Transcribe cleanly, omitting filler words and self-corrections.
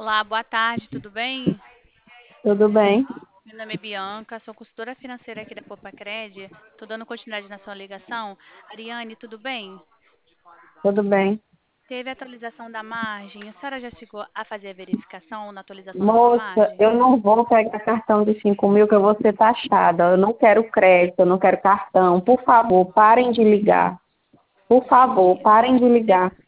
Olá, boa tarde, tudo bem? Tudo bem? Meu nome é Bianca, sou consultora financeira aqui da Popacred. Estou dando continuidade na sua ligação. Ariane, tudo bem? Tudo bem. Teve atualização da margem. A senhora já chegou a fazer a verificação na atualização da sua Moça, margem? eu não vou pegar cartão de 5.000 que eu vou ser taxada. Eu não quero crédito, eu não quero cartão. Por favor, parem de ligar. Por favor, Entendi. parem de Você ligar.